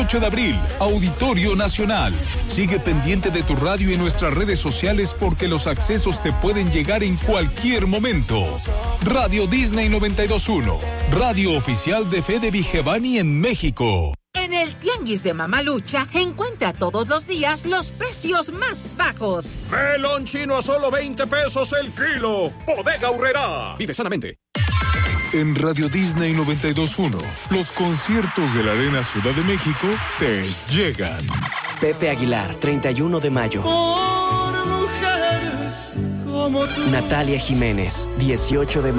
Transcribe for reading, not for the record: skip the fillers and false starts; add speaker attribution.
Speaker 1: 8 de abril, Auditorio Nacional. Sigue pendiente de tu radio y nuestras redes sociales porque los accesos te pueden llegar en cualquier momento. Radio Disney 92.1, radio oficial de Fede Vigevani en México.
Speaker 2: En el Tianguis de Mamalucha, encuentra todos los días los precios más bajos.
Speaker 3: Melón chino a solo 20 pesos el kilo. Bodega Aurrerá. Vive sanamente.
Speaker 1: En Radio Disney 92.1, los conciertos de la Arena Ciudad de México te llegan.
Speaker 4: Pepe Aguilar, 31 de mayo.
Speaker 5: Por mujeres como tú.
Speaker 4: Natalia Jiménez, 18 de mayo.